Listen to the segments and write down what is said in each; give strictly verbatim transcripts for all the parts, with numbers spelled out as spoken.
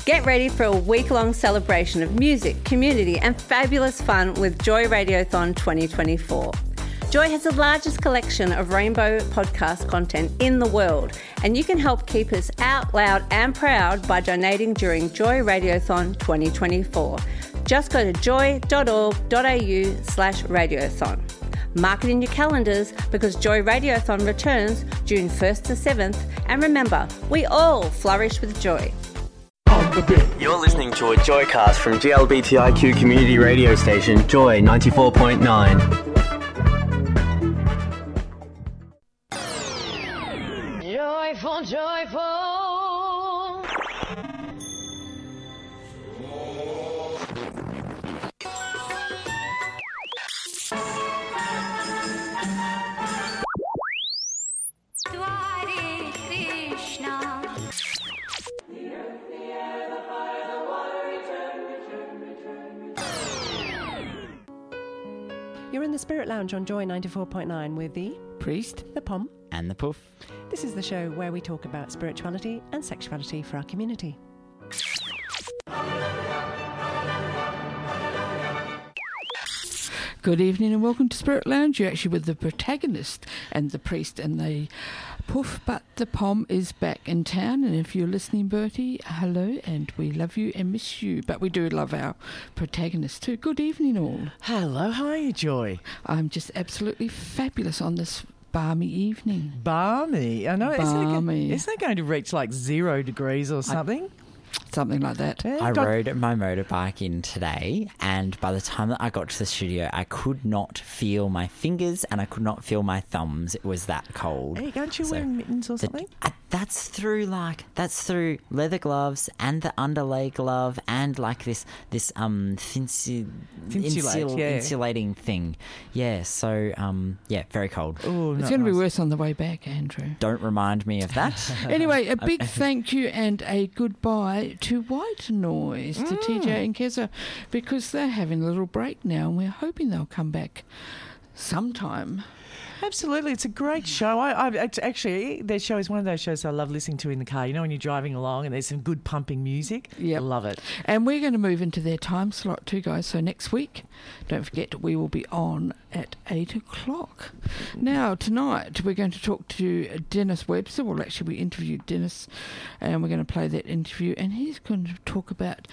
Get ready for a week-long celebration of music, community and fabulous fun with Joy Radiothon twenty twenty-four. Joy has the largest collection of rainbow podcast content in the world, and you can help keep us out loud and proud by donating during Joy Radiothon twenty twenty-four. Just go to joy.org.au slash radiothon. Mark it in your calendars because Joy Radiothon returns June first to seventh, and remember, we all flourish with joy. You're listening to a Joycast from G L B T I Q community radio station Joy ninety-four point nine. Joyful, joyful. Hare Krishna. You're in the Spirit Lounge on Joy ninety-four point nine with the Priest, the Pom, and the Puff. This is the show where we talk about spirituality and sexuality for our community. Good evening and welcome to Spirit Lounge. You're actually with the protagonist and the priest and the Puff, but the Pom is back in town. And if you're listening, Bertie, hello, and we love you and miss you. But we do love our protagonist too. Good evening, all. Hello, how are you, Joy? I'm just absolutely fabulous on this balmy evening. Balmy? I know. Balmy. Isn't it, isn't it going to reach like zero degrees or something? I, Something like that. Yeah, I got... rode my motorbike in today, and by the time that I got to the studio, I could not feel my fingers and I could not feel my thumbs. It was that cold. Hey, aren't you So wearing mittens or the, something? uh, that's through like that's through leather gloves and the underlay glove and like this this um thinsi, Thinsulate, insul, yeah. insulating thing. Yeah. So um yeah, very cold. Oh, It's not going to nice. be worse on the way back, Andrew. Don't remind me of that. Anyway, a big thank you and a goodbye to White Noise, to T J and Keza, because they're having a little break now and we're hoping they'll come back sometime. Absolutely, it's a great show. I, I actually, their show is one of those shows I love listening to in the car. You know, when you're driving along and there's some good pumping music. Yep. I love it. And we're going to move into their time slot too, guys. So next week, don't forget, we will be on at eight o'clock. Now, tonight, we're going to talk to Dennis Webster. Well, actually, we interviewed Dennis, and we're going to play that interview, and he's going to talk about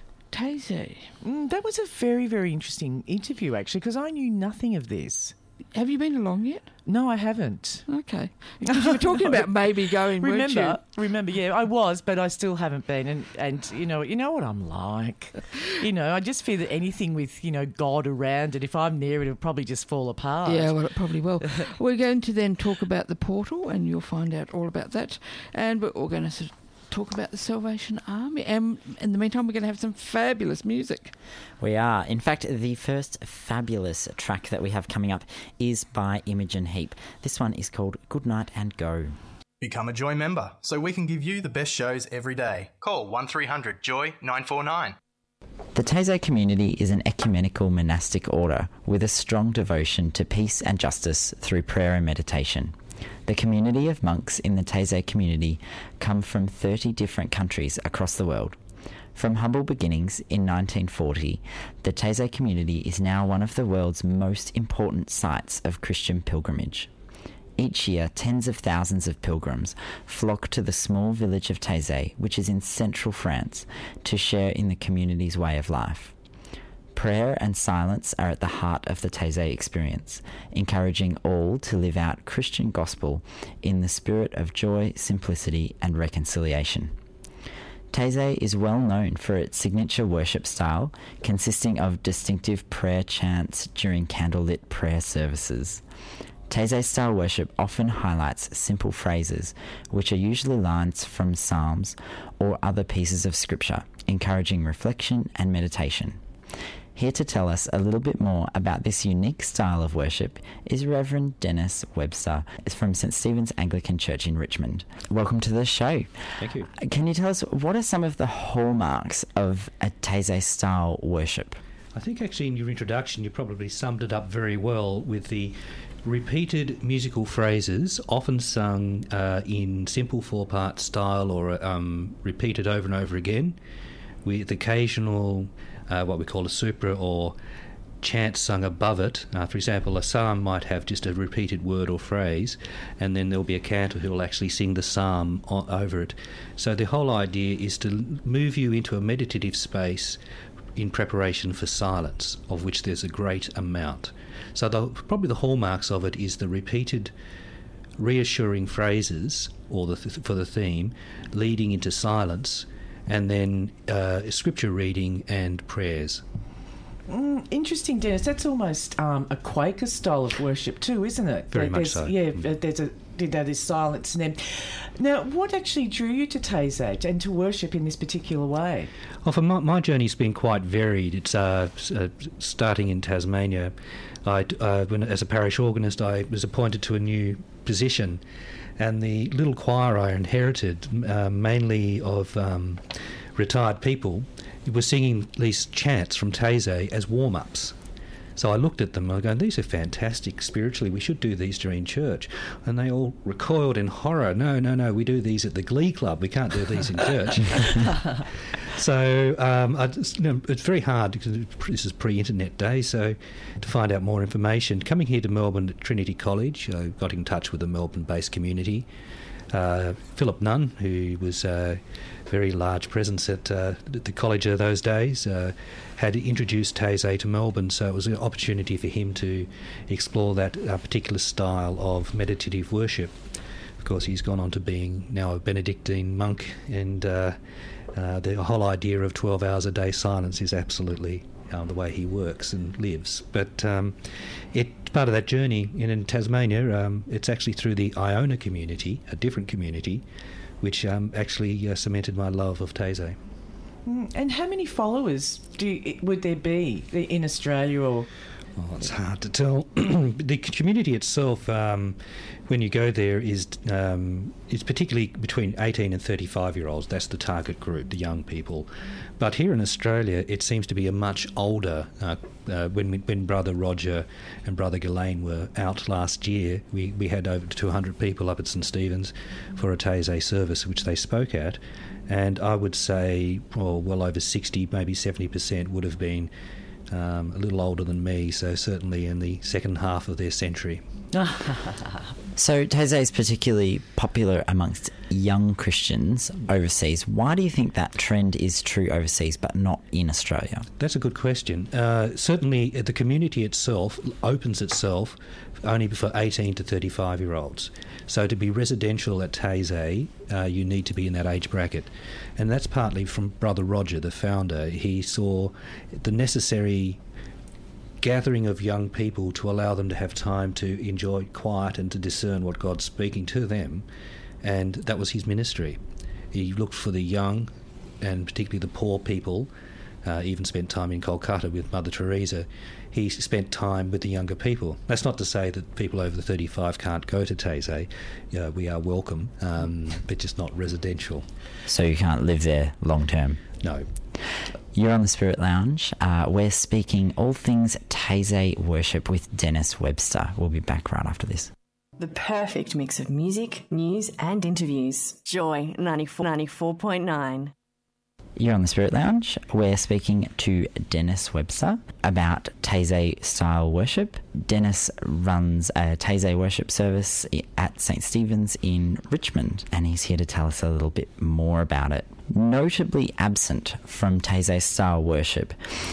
Taizé. Mm, that was a very, very interesting interview, actually, because I knew nothing of this. Have you been along yet? No, I haven't. Okay. Because you were talking No. about maybe going, weren't you? Remember, remember, yeah, I was, but I still haven't been. And, and you know, you know what I'm like. You know, I just fear that anything with, you know, God around it, if I'm near it, it'll probably just fall apart. Yeah, well, it probably will. We're going to then talk about the portal, and you'll find out all about that. And we're all going to talk about the Salvation Army. And in the meantime, we're going to have some fabulous music. We are. In fact, the first fabulous track that we have coming up is by Imogen Heap. This one is called Good Night and Go. Become a Joy member so we can give you the best shows every day. Call one three hundred joy nine four nine. The Taizé community is an ecumenical monastic order with a strong devotion to peace and justice through prayer and meditation. The community of monks in the Taizé community come from thirty different countries across the world. From humble beginnings in nineteen forty, the Taizé community is now one of the world's most important sites of Christian pilgrimage. Each year, tens of thousands of pilgrims flock to the small village of Taizé, which is in central France, to share in the community's way of life. Prayer and silence are at the heart of the Taizé experience, encouraging all to live out Christian gospel in the spirit of joy, simplicity, and reconciliation. Taizé is well known for its signature worship style, consisting of distinctive prayer chants during candlelit prayer services. Taizé-style worship often highlights simple phrases, which are usually lines from psalms or other pieces of scripture, encouraging reflection and meditation. Here to tell us a little bit more about this unique style of worship is Reverend Dennis Webster from Saint Stephen's Anglican Church in Richmond. Welcome to the show. Thank you. Can you tell us what are some of the hallmarks of a Taizé-style worship? I think actually in your introduction you probably summed it up very well with the repeated musical phrases, often sung uh, in simple four-part style or um, repeated over and over again, with occasional uh, what we call a supra or chant sung above it. Uh, for example, a psalm might have just a repeated word or phrase, and then there'll be a cantor who will actually sing the psalm o- over it. So the whole idea is to move you into a meditative space in preparation for silence, of which there's a great amount. So the, probably the hallmarks of it is the repeated reassuring phrases or the th- for the theme leading into silence, and then uh, scripture reading and prayers. Mm, interesting, Dennis. That's almost um, a Quaker style of worship too, isn't it? Very There- much there's- so. Yeah, Mm. there's a that is silence in them. Now, what actually drew you to Taysay and to worship in this particular way? Well, for my, my journey's been quite varied. It's uh, s- uh, starting in Tasmania. I, uh, when, as a parish organist, I was appointed to a new position, and the little choir I inherited, uh, mainly of um, retired people, was singing these chants from Taysay as warm-ups. So I looked at them and I was going, these are fantastic spiritually, we should do these during church. And they all recoiled in horror. No, no, no, we do these at the Glee Club, we can't do these in church. So um, I just, you know, it's very hard, because this is pre-internet day, so to find out more information. Coming here to Melbourne at Trinity College, I got in touch with a Melbourne-based community. Uh, Philip Nunn, who was a very large presence at uh, the college of those days, uh, had introduced Taysay to Melbourne, so it was an opportunity for him to explore that uh, particular style of meditative worship. Of course, he's gone on to being now a Benedictine monk, and uh, uh, the whole idea of twelve hours a day silence is absolutely uh, the way he works and lives. But um, it part of that journey in, in Tasmania, um, it's actually through the Iona community, a different community, which um, actually uh, cemented my love of Taysay. Mm, and how many followers do you, would there be in Australia or? Oh, it's hard to tell. The community itself, um, when you go there, is um, it's particularly between eighteen and thirty-five year olds. That's the target group, the young people. But here in Australia, it seems to be a much older. Uh, uh, when when Brother Roger and Brother Ghislaine were out last year, we, we had over two hundred people up at St Stephen's for a Taysay service, which they spoke at. And I would say, well, well over sixty, maybe seventy percent would have been Um, a little older than me, so certainly in the second half of their century. So Taysay is particularly popular amongst young Christians overseas. Why do you think that trend is true overseas but not in Australia? That's a good question. Uh, certainly the community itself opens itself only for eighteen to thirty-five year olds. So to be residential at Taysay, uh, you need to be in that age bracket. And that's partly from Brother Roger, the founder. He saw the necessary gathering of young people to allow them to have time to enjoy quiet and to discern what God's speaking to them, and that was his ministry. He looked for the young, and particularly the poor people, uh, even spent time in Kolkata with Mother Teresa. He spent time with the younger people. That's not to say that people over the thirty-five can't go to Taysay. Uh, we are welcome, um, but just not residential. So you can't live there long term? No. You're on the Spirit Lounge. Uh, we're speaking all things Taysay worship with Dennis Webster. We'll be back right after this. The perfect mix of music, news and interviews. Joy ninety-four point nine. You're on the Spirit Lounge. We're speaking to Dennis Webster about Taysay style worship. Dennis runs a Taysay worship service at St Stephen's in Richmond, and he's here to tell us a little bit more about it. Notably absent from Taysay style worship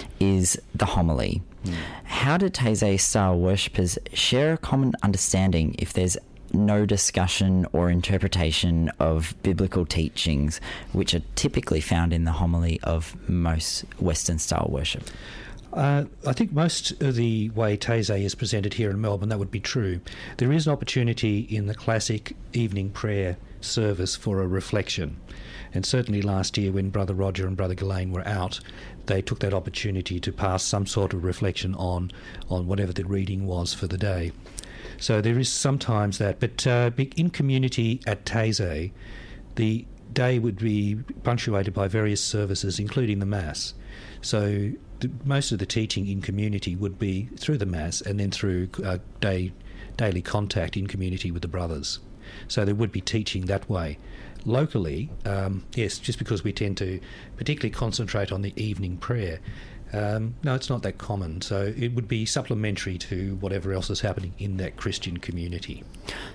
is the homily. Mm. How do Taysay style worshippers share a common understanding if there's no discussion or interpretation of biblical teachings, which are typically found in the homily of most Western style worship? Uh, I think most of the way Taysay is presented here in Melbourne, that would be true. There is an opportunity in the classic evening prayer service for a reflection. And certainly last year when Brother Roger and Brother Ghislaine were out, they took that opportunity to pass some sort of reflection on, on whatever the reading was for the day. So there is sometimes that, but uh, in community at Taysay, the day would be punctuated by various services, including the Mass. So the, most of the teaching in community would be through the Mass and then through uh, day daily contact in community with the brothers. So there would be teaching that way. Locally, um, yes, just because we tend to particularly concentrate on the evening prayer, um, no, it's not that common. So it would be supplementary to whatever else is happening in that Christian community.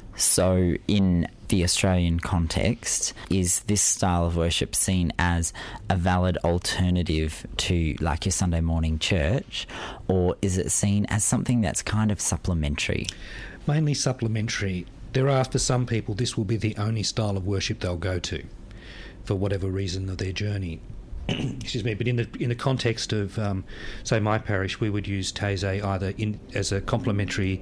So in the Australian context, is this style of worship seen as a valid alternative to like your Sunday morning church, or is it seen as something that's kind of supplementary? Mainly supplementary. There are, for some people, this will be the only style of worship they'll go to for whatever reason of their journey. Excuse me, but in the in the context of, um, say, my parish, we would use Taizé either in as a complementary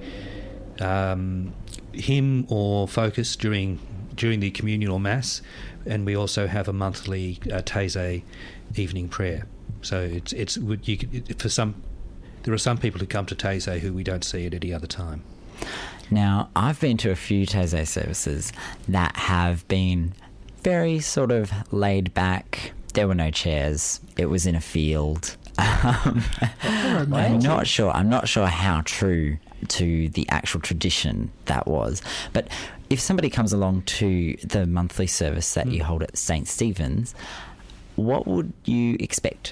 um, hymn or focus during during the communion or mass, and we also have a monthly uh, Taizé evening prayer. So it's it's would you could, it, for some there are some people who come to Taizé who we don't see at any other time. Now, I've been to a few Taizé services that have been very sort of laid back. There were no chairs. It was in a field. Um, I'm not sure. I'm not sure how true to the actual tradition that was. But if somebody comes along to the monthly service that mm. you hold at Saint Stephen's, what would you expect?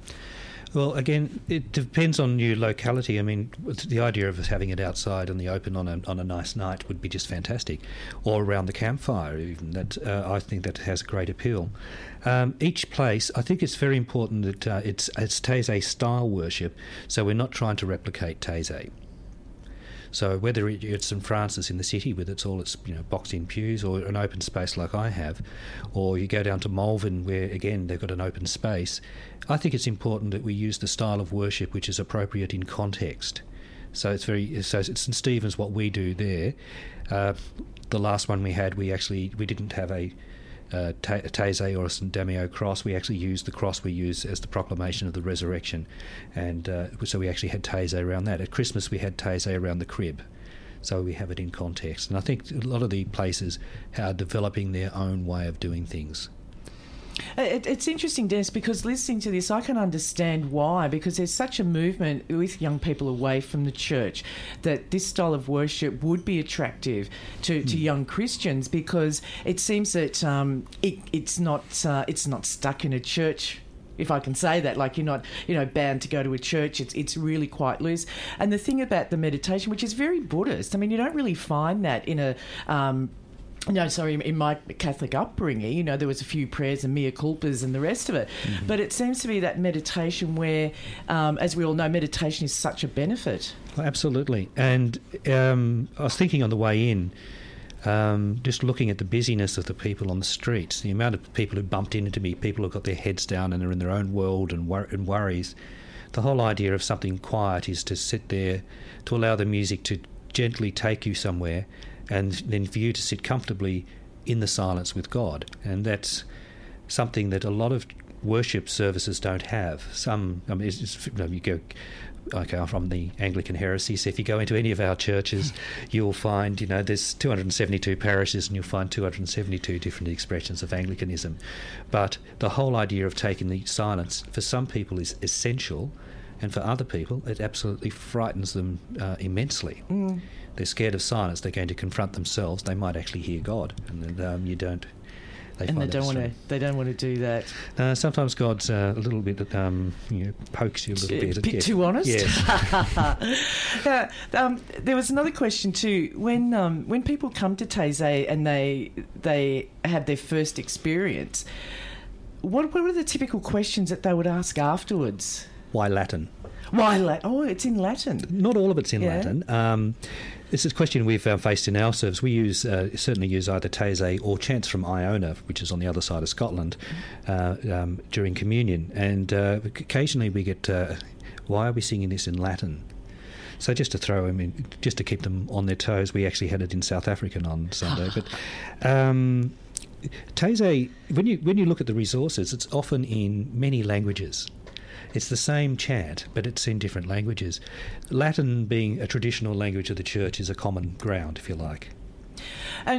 Well, again, it depends on your locality. I mean, the idea of having it outside in the open on a on a nice night would be just fantastic, or around the campfire. Even that, uh, I think that has great appeal. Um, each place, I think it's very important that uh, it's it's Taizé style worship, so we're not trying to replicate Taizé. So whether it's St Francis in the city with its all its you know boxed-in pews, or an open space like I have, or you go down to Malvern where again they've got an open space, I think it's important that we use the style of worship which is appropriate in context. So it's very so it's St Stephen's what we do there. Uh, the last one we had, we actually we didn't have a Uh, Taizé or a Saint Damio cross. We actually used the cross we use as the proclamation of the resurrection, and uh, so we actually had Taizé around that. At Christmas we had Taizé around the crib, so we have it in context. And I think a lot of the places are developing their own way of doing things. It, it's interesting, Dennis, because listening to this, I can understand why, because there's such a movement with young people away from the church that this style of worship would be attractive to, mm. to young Christians, because it seems that um, it, it's not uh, it's not stuck in a church, if I can say that. Like, you're not, you know, bound to go to a church. It's it's really quite loose. And the thing about the meditation, which is very Buddhist, I mean, you don't really find that in a... Um, No, sorry, in my Catholic upbringing, you know, there was a few prayers and mea culpas and the rest of it. Mm-hmm. But it seems to be that meditation where, um, as we all know, meditation is such a benefit. Well, absolutely. And um, I was thinking on the way in, um, just looking at the busyness of the people on the streets, the amount of people who bumped into me, people who've got their heads down and are in their own world and, wor- and worries. The whole idea of something quiet is to sit there, to allow the music to gently take you somewhere, and then for you to sit comfortably in the silence with God. And that's something that a lot of worship services don't have. Some, I mean, it's, it's, you know, you go, okay, I'm from the Anglican heresy, so if you go into any of our churches, you'll find, you know, there's two hundred seventy-two parishes and you'll find two hundred seventy-two different expressions of Anglicanism. But the whole idea of taking the silence, for some people, is essential, and for other people, it absolutely frightens them uh, immensely. Mm. They're scared of silence. They're going to confront themselves. They might actually hear God, and then, um, you don't. They and find they don't want to. They don't want to do that. Uh, sometimes God's uh, a little bit, um, you know, pokes you a little bit. A bit yeah. too honest. Yes. uh, um, there was another question too. When um, when people come to Taizé and they they have their first experience, what what are the typical questions that they would ask afterwards? Why Latin? Why Latin? Oh, it's in Latin. Not all of it's in yeah. Latin. Um, this is a question we've uh, faced in our service. We use uh, certainly use either Taizé or chants from Iona, which is on the other side of Scotland, uh, um, during communion. And uh, occasionally we get, uh, why are we singing this in Latin? So just to throw them in, just to keep them on their toes, we actually had it in South African on Sunday. But um, Taizé, when you when you look at the resources, it's often in many languages. It's the same chant, but it's in different languages. Latin, being a traditional language of the church, is a common ground, if you like. And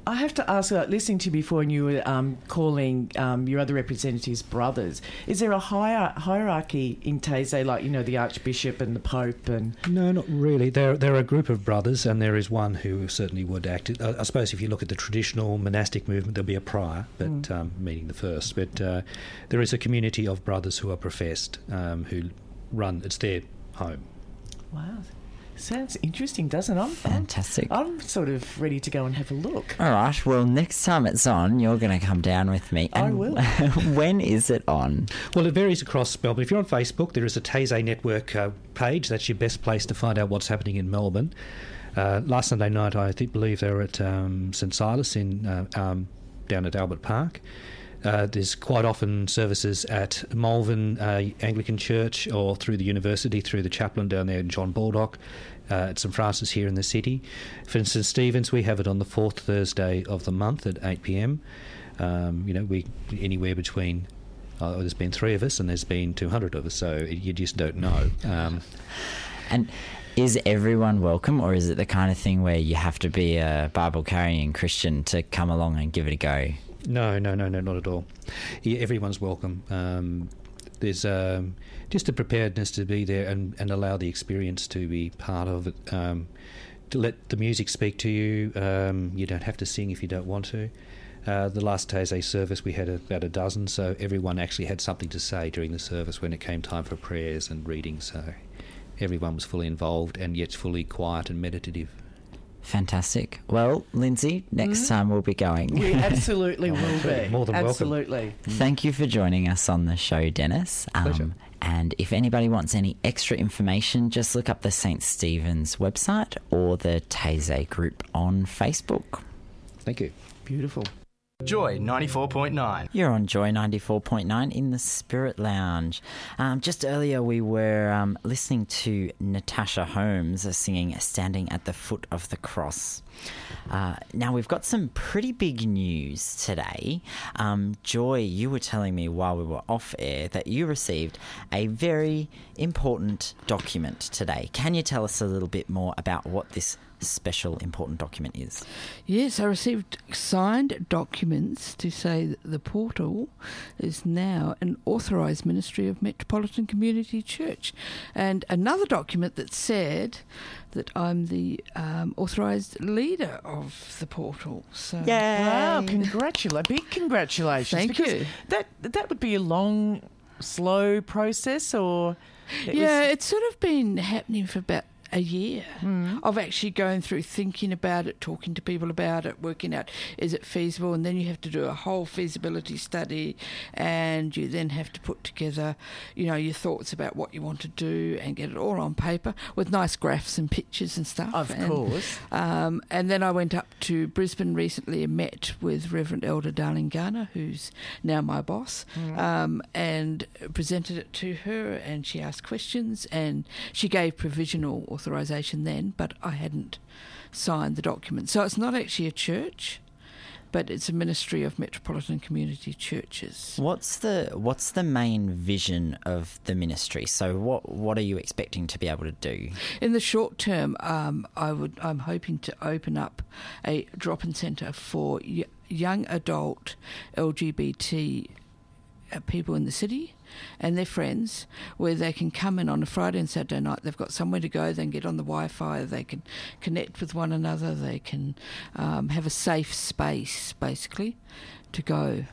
I have to ask, uh, listening to you before, and you were um, calling um, your other representatives brothers. Is there a hier- hierarchy in Taizé, like, you know, the Archbishop and the Pope? And No, not really. There, there are a group of brothers, and there is one who certainly would act. I, I suppose if you look at the traditional monastic movement, there'll be a prior, but Mm. um, meaning the first. But uh, there is a community of brothers who are professed, um, who run. It's their home. Wow. Sounds interesting, doesn't it? I'm, Fantastic. I'm, I'm sort of ready to go and have a look. All right. Well, next time it's on, you're going to come down with me. I And will. When is it on? Well, it varies across Melbourne. If you're on Facebook, there is a Taizé Network uh, page. That's your best place to find out what's happening in Melbourne. Uh, last Sunday night, I think, believe they were at um, St Silas in uh, um, down at Albert Park. Uh, there's quite often services at Malvern uh, Anglican Church or through the university, through the chaplain down there, John Baldock, uh, at St Francis here in the city. For instance, Stevens, we have it on the fourth Thursday of the month at eight p m. Um, you know, we anywhere between, oh, there's been three of us and there's been two hundred of us, so you just don't know. Um, And is everyone welcome, or is it the kind of thing where you have to be a Bible-carrying Christian to come along and give it a go? No, no, no, no, not at all. Yeah, everyone's welcome. Um, there's um, just a preparedness to be there and, and allow the experience to be part of it. Um, to let the music speak to you. Um, you don't have to sing if you don't want to. Uh, the last Taizé service, we had about a dozen, so everyone actually had something to say during the service when it came time for prayers and reading. So everyone was fully involved and yet fully quiet and meditative. Fantastic. Well, Lindsay, next Mm. time we'll be going. We absolutely will be. More than welcome. Absolutely. Thank you for joining us on the show, Dennis. Um, Pleasure. And if anybody wants any extra information, just look up the Saint Stephen's website or the Taizé group on Facebook. Thank you. Beautiful. Joy ninety-four point nine. You're on Joy ninety-four point nine in the Spirit Lounge. Um, just earlier we were um, listening to Natasha Holmes singing Standing at the Foot of the Cross. Uh, now we've got some pretty big news today. Um, Joy, you were telling me while we were off air that you received a very important document today. Can you tell us a little bit more about what this special important document is? Yes, I received signed documents to say that the portal is now an authorised ministry of Metropolitan Community Church, and another document that said that I'm the um, authorised leader of the portal. So Wow, congratulations. Big congratulations. Thank because you. That, that would be a long, slow process, or... it yeah, was- it's sort of been happening for about a year Mm. of actually going through, thinking about it, talking to people about it, working out is it feasible, and then you have to do a whole feasibility study, and you then have to put together, you know, your thoughts about what you want to do and get it all on paper with nice graphs and pictures and stuff. Of and, course. Um, and then I went up to Brisbane recently and met with Reverend Elder Darling Garner, who's now my boss, Mm. um, and presented it to her, and she asked questions, and she gave provisional authorisation then, but I hadn't signed the document. So it's not actually a church, but it's a ministry of Metropolitan Community Churches. What's the what's the main vision of the ministry? So what what are you expecting to be able to do? In the short term, um, I would I'm hoping to open up a drop-in centre for y- young adult L G B T uh, people in the city and their friends, where they can come in on a Friday and Saturday night. They've got somewhere to go. They can get on the Wi-Fi. They can connect with one another. They can um, have a safe space, basically, to go.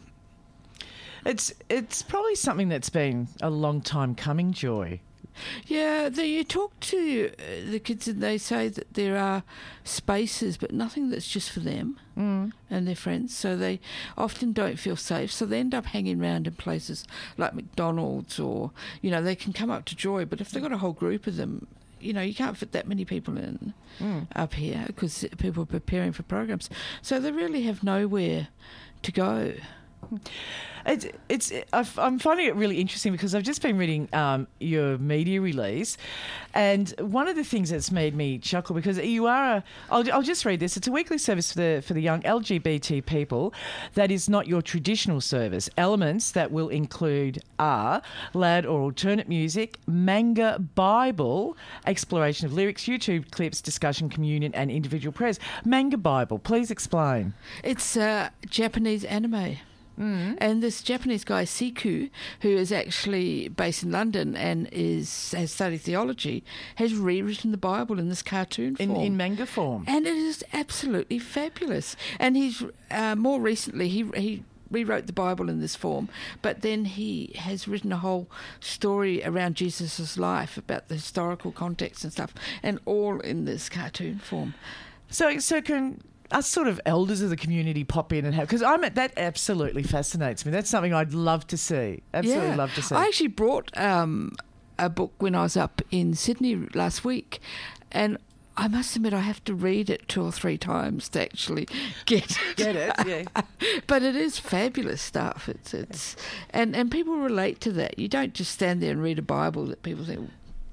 It's it's probably something that's been a long time coming, Joy. Yeah, the, you talk to uh, the kids and they say that there are spaces, but nothing that's just for them Mm. and their friends. So they often don't feel safe. So they end up hanging around in places like McDonald's, or, you know, they can come up to Joy, but if they've got a whole group of them, you know, you can't fit that many people in Mm. up here because people are preparing for programs. So they really have nowhere to go. It's, it's, I've- I'm finding it really interesting because I've just been reading um, your media release, and one of the things that's made me chuckle, because you are a, I'll, I'll just read this. It's a weekly service for the for the young L G B T people that is not your traditional service. Elements that will include are loud or alternate music, manga Bible, exploration of lyrics, YouTube clips, discussion, communion, and individual prayers. Manga Bible, please explain. It's uh, Japanese anime. Mm. And this Japanese guy, Siku, who is actually based in London and is has studied theology, has rewritten the Bible in this cartoon form. In, in manga form. And it is absolutely fabulous. And he's, uh, more recently, he he rewrote the Bible in this form, but then he has written a whole story around Jesus' life, about the historical context and stuff, and all in this cartoon form. So, so can us sort of elders of the community pop in and have, because I'm at, that absolutely fascinates me. That's something I'd love to see. Absolutely Yeah. love to see. I actually brought um, a book when I was up in Sydney last week, and I must admit I have to read it two or three times to actually get it. Get it, yeah. But it is fabulous stuff. It's it's and, and people relate to that. You don't just stand there and read a Bible that people say,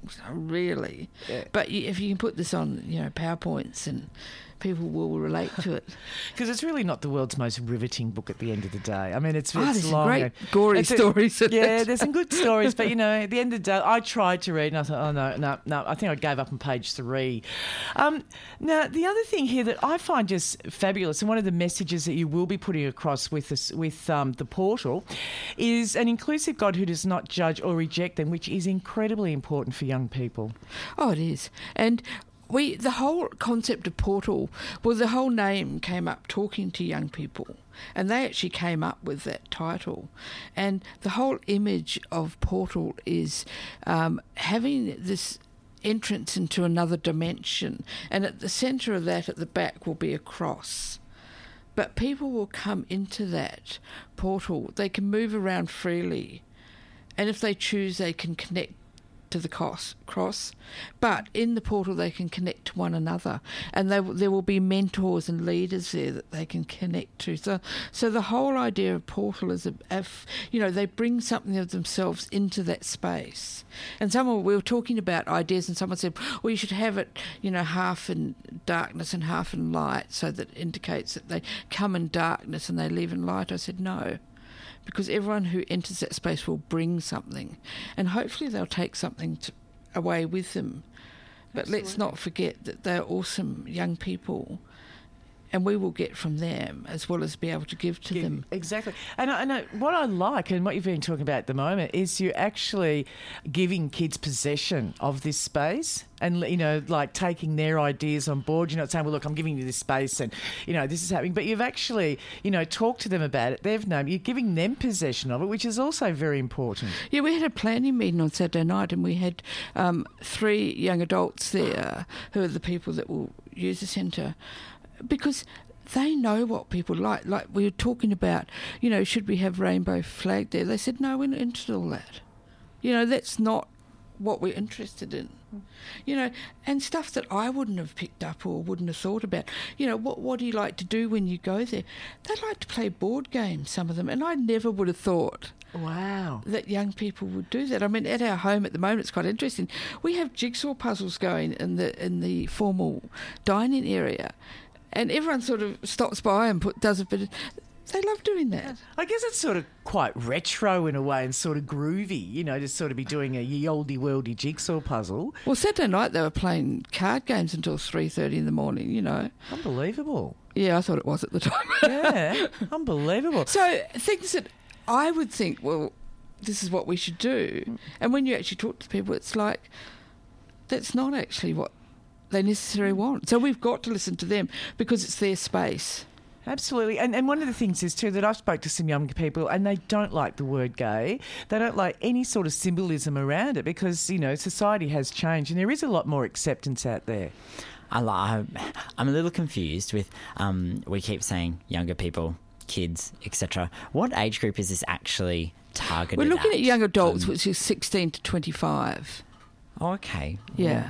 really? Yeah. But you, if you can put this on, you know, PowerPoints, and people will relate to it. Because it's really not the world's most riveting book at the end of the day. I mean, it's, Oh, it's there's some long. great and- gory it's a- stories in Yeah, it. there's some good stories, but, you know, at the end of the day, I tried to read and I thought, oh, no, no, no, I think I gave up on page three. Um, now, the other thing here that I find just fabulous, and one of the messages that you will be putting across with this, with um, the portal, is an inclusive God who does not judge or reject them, which is incredibly important for young people. Oh, it is. And we, the whole concept of Portal, well, the whole name came up talking to young people, and they actually came up with that title. And the whole image of Portal is um, having this entrance into another dimension, and at the centre of that, at the back, will be a cross. But people will come into that portal. They can move around freely, and if they choose, they can connect to the cross, cross, but in the portal they can connect to one another, and they, there will be mentors and leaders there that they can connect to. So, so the whole idea of Portal is, a, a, you know, they bring something of themselves into that space. And someone, we were talking about ideas, and someone said, well, you should have it, you know, half in darkness and half in light, so that indicates that they come in darkness and they leave in light. I said, no. Because everyone who enters that space will bring something, and hopefully they'll take something to, away with them. But Absolutely. Let's not forget that they're awesome young people, and we will get from them as well as be able to give to Give- them. Exactly. And, I, and I, what I like, and what you've been talking about at the moment, is you're actually giving kids possession of this space, and, you know, like taking their ideas on board. You're not saying, well, look, I'm giving you this space and, you know, this is happening. But you've actually, you know, talked to them about it. They've known. You're giving them possession of it, which is also very important. Yeah, we had a planning meeting on Saturday night, and we had um, three young adults there who are the people that will use the centre, because they know what people like. Like we were talking about, you know, should we have rainbow flag there? They said, no, we're not interested in all that. You know, that's not what we're interested in. You know, and stuff that I wouldn't have picked up or wouldn't have thought about. You know, what what do you like to do when you go there? They like to play board games, some of them, and I never would have thought Wow. that young people would do that. I mean, at our home at the moment, it's quite interesting. We have jigsaw puzzles going in the in the formal dining area, and everyone sort of stops by and put does a bit of... They love doing that. I guess it's sort of quite retro in a way and sort of groovy, you know, to sort of be doing a ye olde worldy jigsaw puzzle. Well, Saturday night they were playing card games until three thirty in the morning, you know. Unbelievable. Yeah, I thought it was at the time. Yeah, unbelievable. So things that I would think, well, this is what we should do. And when you actually talk to people, it's like, that's not actually what they necessarily want. So we've got to listen to them because it's their space. Absolutely. And and one of the things is, too, that I've spoke to some young people, and they don't like the word gay. They don't like any sort of symbolism around it because, you know, society has changed and there is a lot more acceptance out there. I li- I'm a little confused with, um, we keep saying younger people, kids, et cetera. What age group is this actually targeted We're looking at, at young adults, Um, which is sixteen to twenty-five. Okay. Yeah. Well,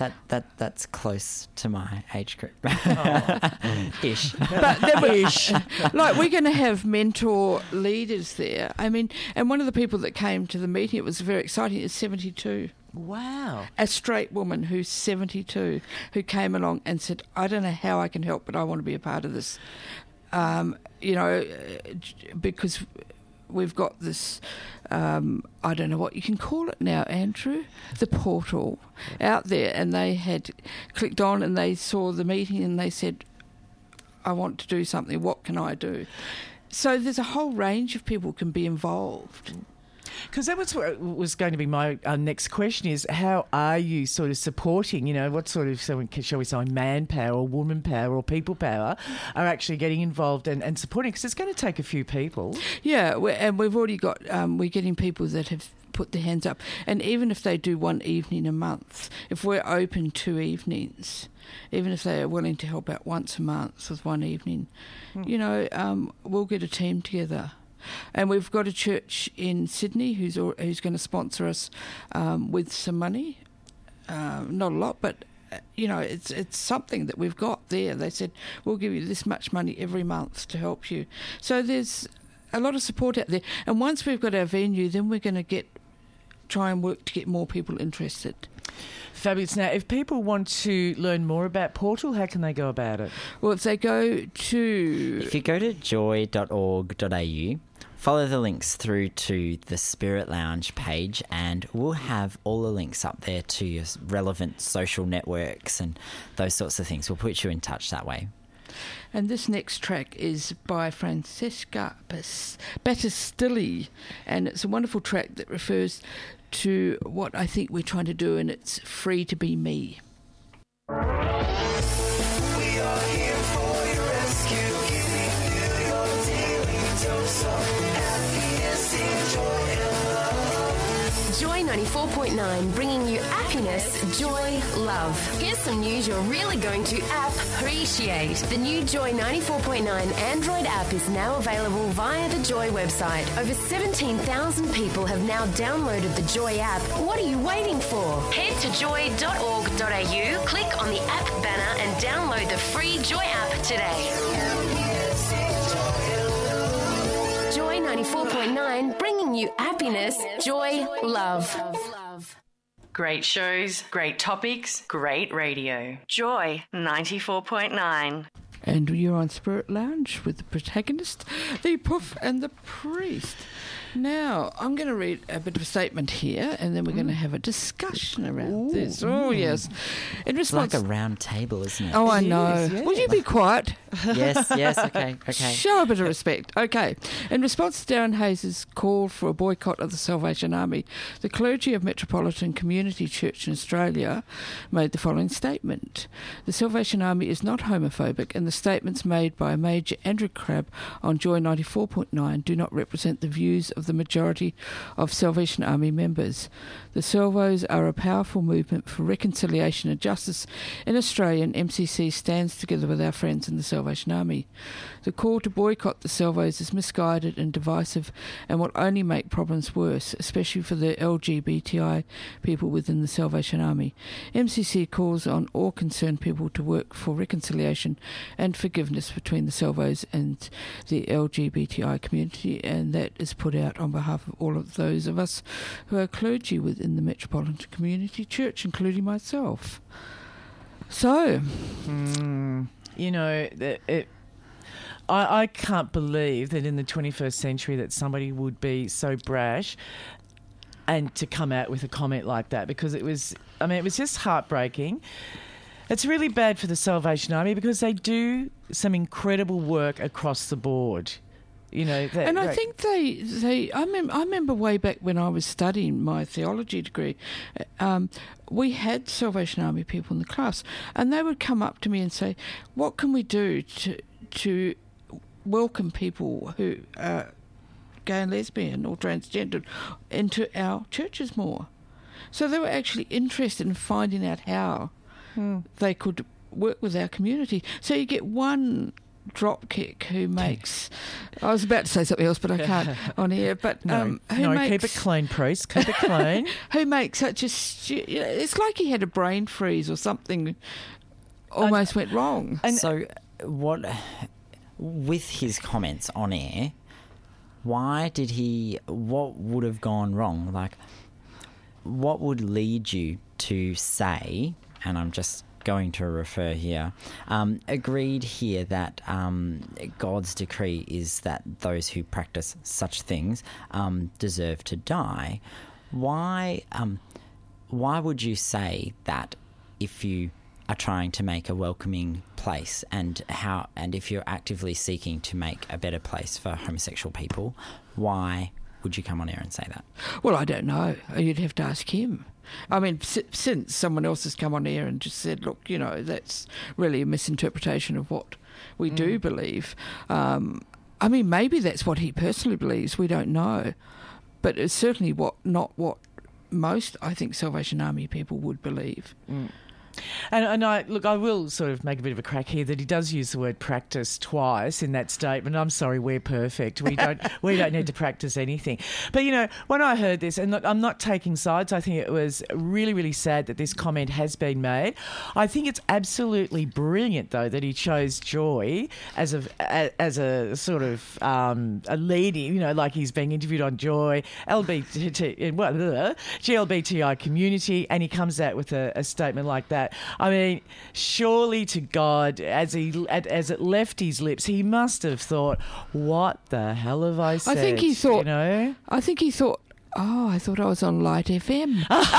That that that's close to my age group. Oh. Ish. But then we, like, we're going to have mentor leaders there. I mean, and one of the people that came to the meeting, it was very exciting, is seventy-two. Wow. A straight woman who's seventy-two, who came along and said, I don't know how I can help, but I want to be a part of this. Um, you know, because we've got this, um, I don't know what you can call it now, Andrew, the portal out there, and they had clicked on and they saw the meeting and they said, I want to do something, what can I do? So there's a whole range of people can be involved. Because that was what was going to be my uh, next question is, how are you sort of supporting, you know, what sort of, so shall we say, manpower or woman power or people power are actually getting involved and, and supporting? Because it's going to take a few people. Yeah, we're, and we've already got, um, we're getting people that have put their hands up. And even if they do one evening a month, if we're open two evenings, even if they are willing to help out once a month with one evening, hmm. you know, um, we'll get a team together. And we've got a church in Sydney who's who's going to sponsor us um, with some money, um, not a lot, but uh, you know it's it's something that we've got there. They said we'll give you this much money every month to help you. So there's a lot of support out there. And once we've got our venue, then we're going to get try and work to get more people interested. Fabulous. Now, if people want to learn more about Portal, how can they go about it? Well, if they go to... If you go to joy dot org dot a u, follow the links through to the Spirit Lounge page, and we'll have all the links up there to your relevant social networks and those sorts of things. We'll put you in touch that way. And this next track is by Francesca Battistelli, and it's a wonderful track that refers to what I think we're trying to do, and it's free to be me. We are here for your rescue, giving you your daily dose of happiness, joy and love. Joy ninety-four point nine, bringing you happiness, joy, love. Here's some news you're really going to appreciate. The new Joy ninety-four point nine Android app is now available via the Joy website. Over seventeen thousand people have now downloaded the Joy app. What are you waiting for? Head to joy dot org dot a u, click on the app banner and download the free Joy app today. Joy ninety-four point nine, bringing you happiness, joy, love. Great shows, great topics, great radio. Joy ninety-four point nine. And you're on Spirit Lounge with the protagonist, the Puff and the Priest. Now, I'm going to read a bit of a statement here, and then we're mm. going to have a discussion around Ooh. this. Oh, mm. yes. In response, it's like a round table, isn't it? Oh, I it know. Is, yeah. Will you be quiet? Yes, yes, okay, okay. Show a bit of respect. Okay. In response to Darren Hayes' call for a boycott of the Salvation Army, the clergy of Metropolitan Community Church in Australia made the following statement. The Salvation Army is not homophobic, and the statements made by Major Andrew Crabb on Joy ninety-four point nine do not represent the views of the majority of Salvation Army members. The Salvos are a powerful movement for reconciliation and justice in Australia, and M C C stands together with our friends in the Salvation Army. The call to boycott the Salvos is misguided and divisive and will only make problems worse, especially for the L G B T I people within the Salvation Army. M C C calls on all concerned people to work for reconciliation and forgiveness between the Salvos and the L G B T I community, and that is put out on behalf of all of those of us who are clergy within the Metropolitan Community Church, including myself. So, mm, you know, it, it, I, I can't believe that in the twenty-first century that somebody would be so brash and to come out with a comment like that, because it was, I mean, it was just heartbreaking. It's really bad for the Salvation Army because they do some incredible work across the board. You know, that, and I that, think they, they I, mem- I remember way back when I was studying my theology degree, um, we had Salvation Army people in the class, and they would come up to me and say, what can we do to to welcome people who are gay and lesbian or transgendered into our churches more? So they were actually interested in finding out how hmm. they could work with our community. So you get one Dropkick, who makes... I was about to say something else, but I can't on air. But No, um, who no makes, keep it clean, priest. Keep it clean. Who makes such a... Stu- you know, it's like he had a brain freeze or something almost went wrong. And so what... With his comments on air, why did he... What would have gone wrong? Like, what would lead you to say, and I'm just going to refer here, um, agreed here that um, God's decree is that those who practice such things um, deserve to die. Why, um, why would you say that if you are trying to make a welcoming place and how and if you're actively seeking to make a better place for homosexual people, why would you come on air and say that? Well, I don't know. You'd have to ask him. I mean, s- since someone else has come on air and just said, look, you know, that's really a misinterpretation of what we mm. do believe. Um, I mean, maybe that's what he personally believes. We don't know. But it's certainly what not what most, I think, Salvation Army people would believe. Mm. And, and I look, I will sort of make a bit of a crack here that he does use the word practice twice in that statement. I'm sorry, we're perfect. We don't we don't need to practice anything. But, you know, when I heard this, and look, I'm not taking sides, I think it was really, really sad that this comment has been made. I think it's absolutely brilliant, though, that he chose Joy as a as a sort of um, a lead, you know, like he's being interviewed on Joy, L B T, well, G L B T I community, and he comes out with a, a statement like that. I mean, surely to God, as he as it left his lips, he must have thought, "What the hell have I said?" I think he thought. You know, I think he thought. Oh, I thought I was on Light F M.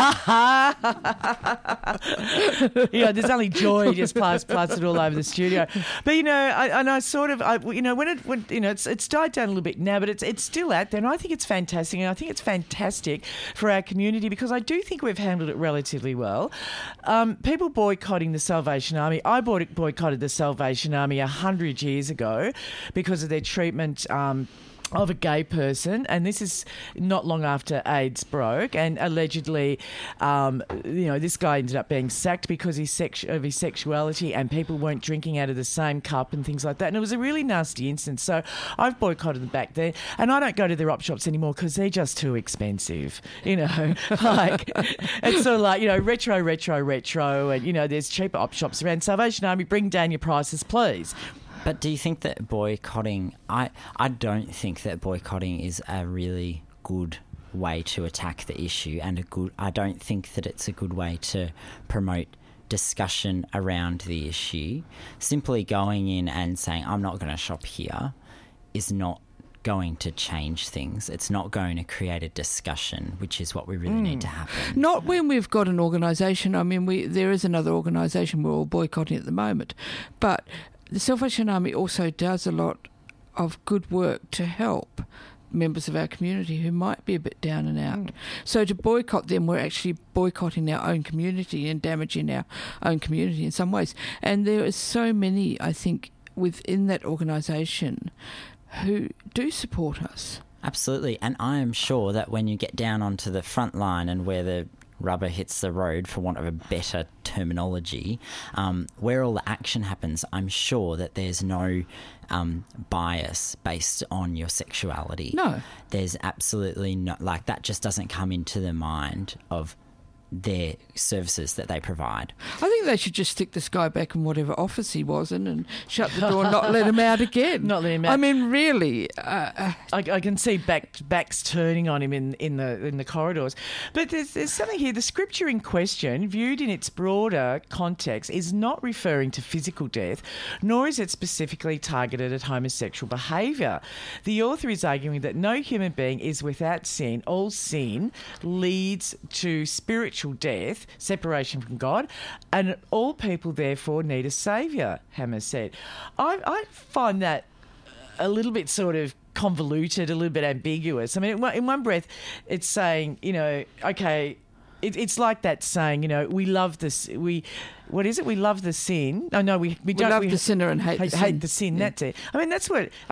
You know, there's only joy just plastered, plastered all over the studio. But you know, I, and I sort of, I, you know, when it, when you know, it's it's died down a little bit now, but it's it's still out there, and I think it's fantastic, and I think it's fantastic for our community because I do think we've handled it relatively well. Um, people boycotting the Salvation Army, I boycotted the Salvation Army a hundred years ago because of their treatment. Um, of a gay person, and this is not long after AIDS broke, and allegedly, um, you know, this guy ended up being sacked because his sex- of his sexuality, and people weren't drinking out of the same cup and things like that, and it was a really nasty instance. So I've boycotted them back there, and I don't go to their op shops anymore because they're just too expensive, you know, like, it's sort of like, you know, retro, retro, retro, and, you know, there's cheaper op shops around. Salvation Army, bring down your prices, please. But do you think that boycotting... I, I don't think that boycotting is a really good way to attack the issue, and a good... I don't think that it's a good way to promote discussion around the issue. Simply going in and saying, I'm not going to shop here, is not going to change things. It's not going to create a discussion, which is what we really mm. need to happen. Not when we've got an organisation. I mean, we there is another organisation we're all boycotting at the moment, but... The Salvation Army also does a lot of good work to help members of our community who might be a bit down and out. Mm. So to boycott them, we're actually boycotting our own community and damaging our own community in some ways. And there are so many, I think, within that organisation who do support us. Absolutely. And I am sure that when you get down onto the front line and where the rubber hits the road, for want of a better terminology, um, where all the action happens, I'm sure that there's no um, bias based on your sexuality. No. There's absolutely not, like, that just doesn't come into the mind of their services that they provide. I think they should just stick this guy back in whatever office he was in and shut the door and not let him out again. Not let him out. I mean, really. Uh, I, I can see back, backs turning on him in, in the in the corridors. But there's, there's something here. The scripture in question, viewed in its broader context, is not referring to physical death, nor is it specifically targeted at homosexual behaviour. The author is arguing that no human being is without sin. All sin leads to spiritual death, separation from God, and all people therefore need a saviour, Hammer said. I, I find that a little bit sort of convoluted, a little bit ambiguous. I mean, in one, in one breath, it's saying, you know, okay, it, it's like that saying, you know, we love this, we, what is it? We love the sin. Oh, no, we, we, we don't. love we the sinner and hate, hate the hate sin. the sin. Yeah. That's it. I mean, that's what I think.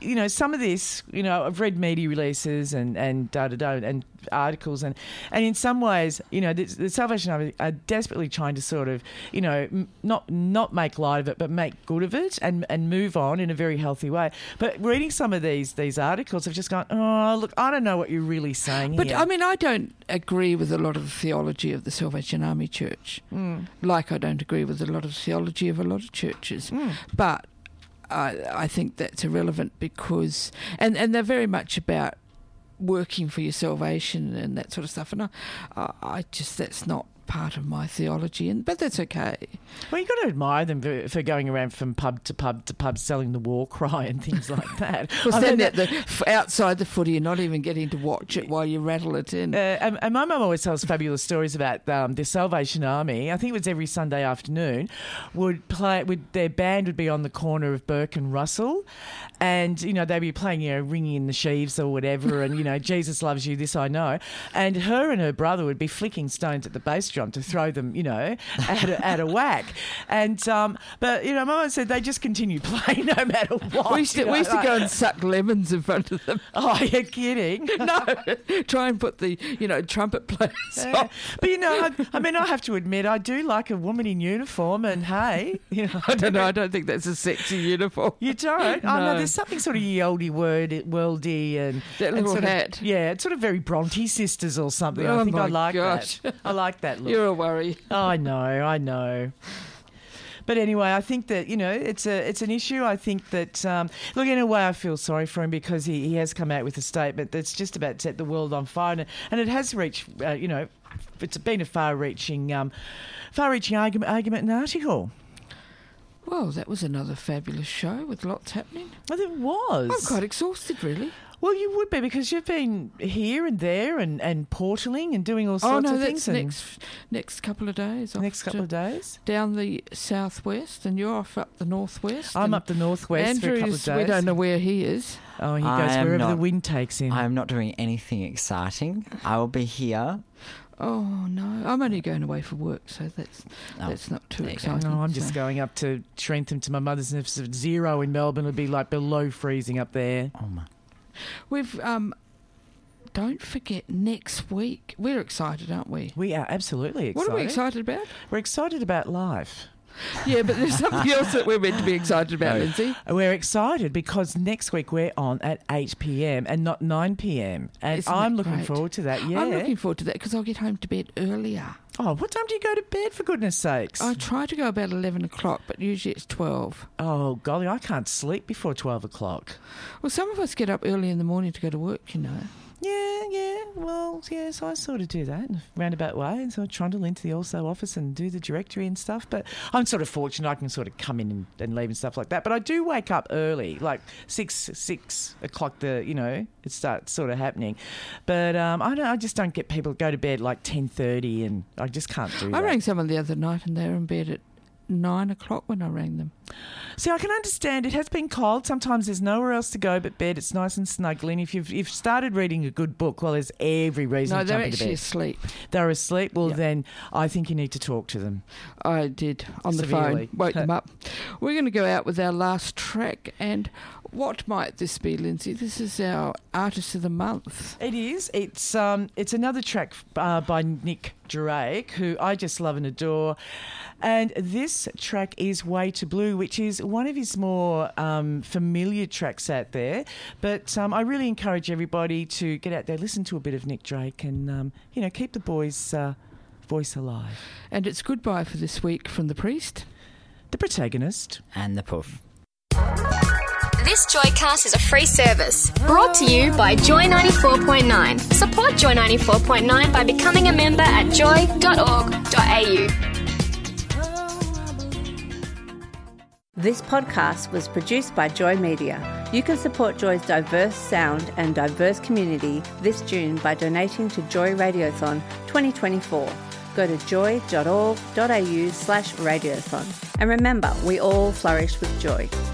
you know, some of this, you know, I've read media releases and and da da da and articles, and and in some ways, you know, the, the Salvation Army are desperately trying to sort of, you know, m- not not make light of it, but make good of it and and move on in a very healthy way. But reading some of these these articles, I've just gone, oh, look, I don't know what you're really saying But here. I mean, I don't agree with a lot of the theology of the Salvation Army Church. Mm. Like I don't agree with a lot of the theology of a lot of churches. Mm. But I, I think that's irrelevant because, and, and they're very much about working for your salvation and that sort of stuff. And I, I, I just, that's not part of my theology, and but that's okay. Well, you've got to admire them for, for going around from pub to pub to pub selling the war cry and things like that. Well, I mean, stand at the, f- outside the footy and not even getting to watch it while you rattle it in. Uh, and, and my mum always tells fabulous stories about um, the Salvation Army. I think it was every Sunday afternoon. Would play. Would their band would be on the corner of Burke and Russell, and you know they'd be playing, you know, Ringing in the Sheaves or whatever, and you know Jesus Loves You, This I Know, and her and her brother would be flicking stones at the bass drum to throw them, you know, at a, at a whack. And um, but you know, my mum said they just continue playing no matter what. We used to, you know, we used to like- go and suck lemons in front of them. Oh, you're kidding? No, try and put the, you know, trumpet players Yeah. off. But you know, I, I mean, I have to admit, I do like a woman in uniform, and hey, you know, I don't know. I don't think that's a sexy uniform. You don't? Oh, no, No. there's something sort of ye olde word, worldy and That and little sort of- hat. yeah, it's sort of very Bronte sisters or something. Oh, I think I my like gosh. that. I like that look. You're a worry. Oh, I know, I know. But anyway, I think that, you know, it's a it's an issue. I think that, um, look, in a way I feel sorry for him because he, he has come out with a statement that's just about to set the world on fire. And, and it has reached, uh, you know, it's been a far-reaching, um, far-reaching argument, argument and article. Well, that was another fabulous show with lots happening. Well, it was. I'm quite exhausted, really. Well, you would be because you've been here and there and, and portaling and doing all sorts Oh no, of that's things. and- next next couple of days. off Next couple to- of days? down the southwest, and you're off up the northwest. I'm and up the northwest for a couple of Andrew's- days. We don't know where he is. Oh, he I goes am wherever the not- wind takes him. I am not doing anything exciting. I will be here. Oh no, I'm only going away for work, so that's Oh, that's not too there you go. exciting. No, I'm just so. going up to Trentham to my mother's, and if it's zero in Melbourne, it'd be like below freezing up there. Oh my. We've um. Don't forget next week. We're excited, aren't we? We are absolutely excited. What are we excited about? We're excited about life. Yeah, but there's something else that we're meant to be excited about, No. Lindsay. We're excited because next week we're on at eight p.m. and not nine p.m. And Isn't I'm that looking great? forward to that. Yeah. I'm looking forward to that because I'll get home to bed earlier. Oh, what time do you go to bed, for goodness sakes? I try to go about eleven o'clock, but usually it's twelve. Oh, golly, I can't sleep before twelve o'clock. Well, some of us get up early in the morning to go to work, you know. Yeah, yeah. Well, yes, I sort of do that in a roundabout way, and so I trundle into the also office and do the directory and stuff. But I'm sort of fortunate; I can sort of come in and, and leave and stuff like that. But I do wake up early, like six six o'clock. The you know it starts sort of happening. But um, I don't. I just don't get people to go to bed like ten thirty, and I just can't do I that. rang someone the other night and they were in bed at nine o'clock when I rang them. See, I can understand it has been cold. Sometimes there's nowhere else to go but bed. It's nice and snuggling. If you've, you've started reading a good book, well, there's every reason No, to they're jump into actually bed. asleep. They're asleep. Well, Yeah. then I think you need to talk to them. I did on the Severely. phone, woke them up. We're going to go out with our last track, and what might this be, Lindsay? This is our Artist of the Month. It is. It's um. It's another track uh, by Nick Drake, who I just love and adore. And this track is Way to Blue, which is one of his more um, familiar tracks out there. But um, I really encourage everybody to get out there, listen to a bit of Nick Drake, and um, you know, keep the boy's uh, voice alive. And it's goodbye for this week from the priest, the protagonist, and the poof. This Joycast is a free service brought to you by Joy ninety-four point nine. Support Joy ninety-four point nine by becoming a member at joy dot org dot a u. This podcast was produced by Joy Media. You can support Joy's diverse sound and diverse community this June by donating to Joy Radiothon twenty twenty-four. Go to joy dot org dot a u slash radiothon. And remember, we all flourish with joy.